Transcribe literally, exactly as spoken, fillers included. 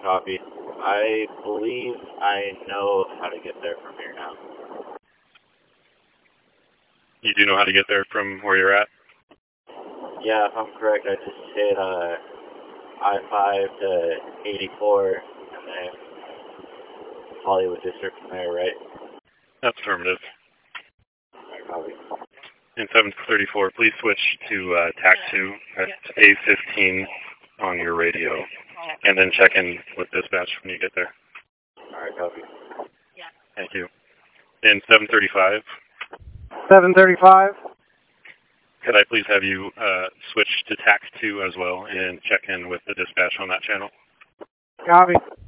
copy. I believe I know how to get there from here now. You do know how to get there from where you're at? Yeah, if I'm correct, I just hit uh, I five to eighty-four and then Hollywood District from there, right? That's affirmative. Alright, copy. In seven thirty-four, please switch to uh, T A C two at A fifteen on your radio, and then check in with dispatch when you get there. Alright, copy. Thank you. In seven thirty-five. seven thirty-five. Could I please have you uh, switch to T A C two as well and check in with the dispatch on that channel? Copy.